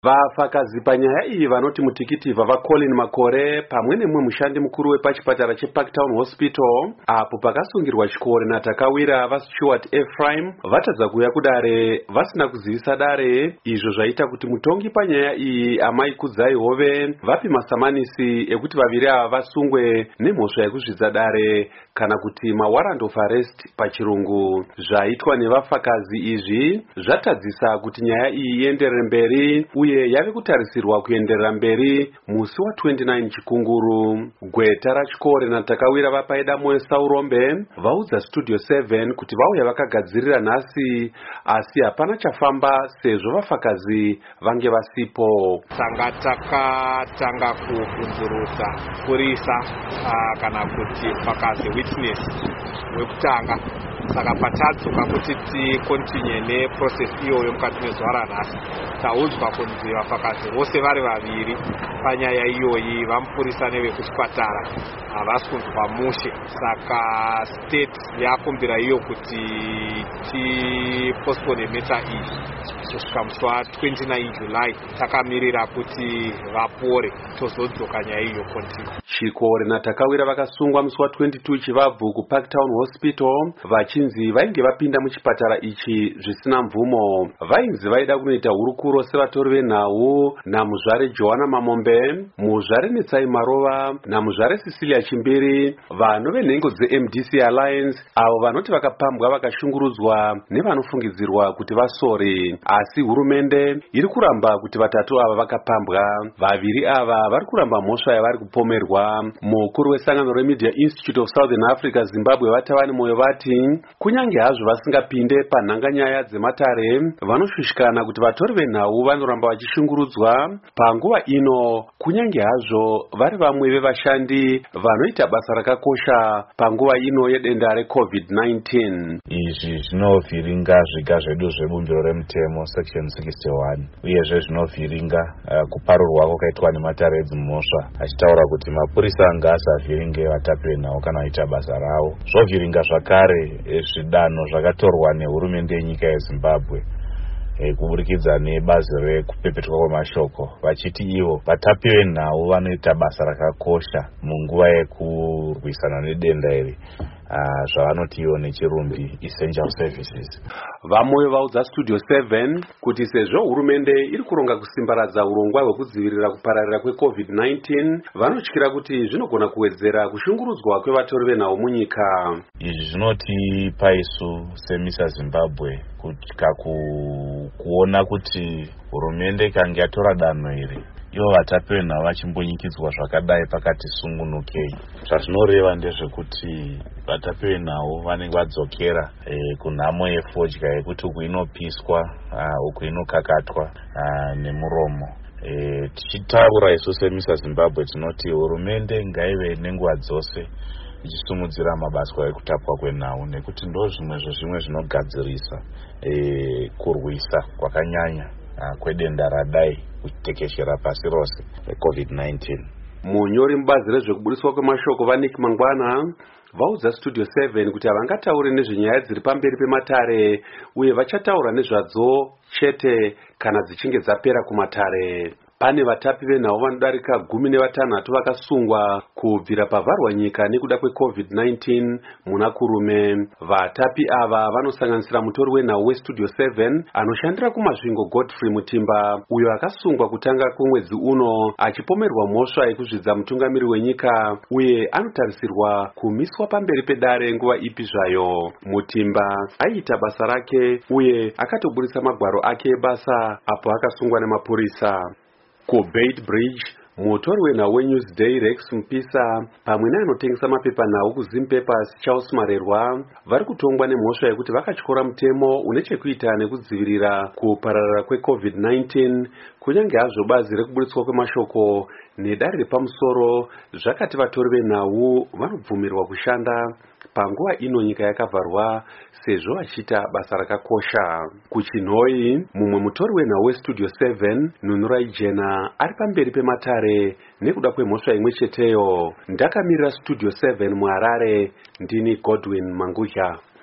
Vafakazi panyaya iyi vanoti mutikiti vava Colin Makore pamwe nemumwe mushandi mukuru wepachipatara cheParktown Hospital apo pakasungirwa chikore natakawira vaStuart Ephraim vatadza kuuya kudare vasina kuzivisa dare, izvo zvaita kuti mutongi panyaya iyi Amai Kudzai Hove vapi masamanisi ekuti vaviri ava vasungwe nemhosva yekuzvidza dare kana kuti mawarrant of arrest pachirungu. Zvaitwa nevafakazi izvi zvatadzisa kuti nyaya iyi ienderere mberi uye yave kutarisirwa kuenderera mberi musi wa29 Chikunguru. Gweta rachikore natakawira vapaida moyo Saurombe vaudza Studio 7 kuti vauya vakagadzirira nhasi asi hapana chafamba sezvo vafakazi vange vasipo. Tanga takatanga kubvunzurusa purisa kana kuti fakazi witness wekutanga, saka patadzoka kuti tikontinue neprocess iyoyo mukati mezuva ranhasi taudzwa kunzi vafakazi vose vari vaviri panyaya iyoyi vamupurisa nevekuchipatara havasi kunzwa mushe, saka state yakumbira iyo kuti tipostpone meta iyi kusvika musi wa29 July takamirira kuti vapore tozodzoka nyaya iyo kontinue. Chikore natakawira vakasungwa musi wa22 Chivabvu kuParktown Hospital vachinzi vainge vapinda muchipatara ichi zvisina mvumo. Vainzi vaida kunoita hurukuro sevatori venhau namuzvare Joanna Mamombe, muzvare Netsai Marova namuzvare Cecilia Chimbiri, vano venhengo dzeMDC Alliance avo vanoti vakapambwa vakashungurudzwa nevanofungidzirwa kuti vasori, asi hurumende iri kuramba kuti vatatu ava vakapambwa. Vaviri ava vari kuramba mhosva yavari kupomerwa. Mukuru wesangano reMedia Institute of Southern Africa Zimbabwe vatavani moyo vati kunyange hazvo vasingapinde panhanganyaya dzematare vanoshushikana kuti vatori venhau vanoramba vachishungurudzwa panguva ino, kunyange hazvo vari vamwe vevashandi vanoita basa rakakosha panguva ino yedenda reCovid-19. Izvi zvinovhiringa zviga zvedu zvebumbiro remutemo section 61 uyezve zvinovhiringa kuparurwa kwakaitwa nematare edzimhosva achitaura kuti mapurisa anga asavhiringe vatapi venhau kana vaita basa ravo. Zvovhiringa zvakare zvidanho zvakatorwa nehurumende yenyika yeZimbabwe kuburikidza nebazi rekupepetwa kwemashoko vachiti ivo vatapi venhau vanoita basa rakakosha munguva yekurwisana nedenda iri, zvavanoti ivo nechirumbi essential services. Vamoyo vaudza Studio 7 kuti sezvo hurumende iri kuronga kusimbaradza urongwa hwekudzivirira kupararira kweCovid-19 vanotyira kuti zvinogona kuwedzera kushungurudzwa kwevatori venhau munyika. Izvi zvinotipa isu semisa Zimbabwe kutya kuona kuti hurumende kange yatora danho iri ivo vatapi venhau vachimbonyikidzwa zvakadai pakati sungunukei. Zvazvinoreva ndezvekuti vatapi venhau vanenge vadzokera kunhamo yefodya yekuti uku inopiswa uku inokakatwa nemuromo. Tichitaura isu semisa Zimbabwe tinoti hurumende ngaive nenguva dzose ichisumudzira mabasa ekutapwa kwenhau nekuti ndo zvimwe zvinogadzirisa kurwisa kwakanyanya kwedenda radai kutekeshera pasi rose reCovid-19. Munyori mubazi rezvekuburiswa kwemashoko vaNick Mangwana vaudza Studio 7 kuti havangataure nezvenyaya dziri pamberi pematare uye vachataura nezvadzo chete kana dzichinge dzapera kumatare. Pane vatapi venhau vanodarika 16 vakasungwa kubvira pavharwa nyika nekuda kweCovid-19 muna kurume. Vatapi ava vanosanganisira mutori wenhau weStudio 7 anoshandira kumasvingo Godfrey Mutimba, uyo akasungwa kutanga kwemwedzi uno achipomerwa mhosva yekuzvidza mutungamiri wenyika uye anotarisirwa kumiswa pamberi pedare nguva ipi zvayo. Mutimba aiita basa rake uye akatoburitsa magwaro ake ebasa apo akasungwa nemapurisa. KuBait Bridge, mutori wenhau weNewsday Rex Mpisa pamwe neanotengesa mapepanhau kuZim Papers Charles Marerwa vari kutongwa nemhosva yekuti vakatyora mutemo une chekuita nekudzivirira kupararira kweCovid-19, kunyange hazvo bazi rekuburitswa kwemashoko nedare repamusoro zvakati vatori venhau vanobvumirwa kushanda panguva ino nyika yakavharwa sezvo vachiita basa rakakosha. Kuchinhoi, mumwe mutori wenhau weStudio 7 Nunurai Jena ari pamberi pematare nekuda kwemhosva imwe cheteyo. Ndakamirira Studio 7 muHarare, ndini Godwin Mangudya.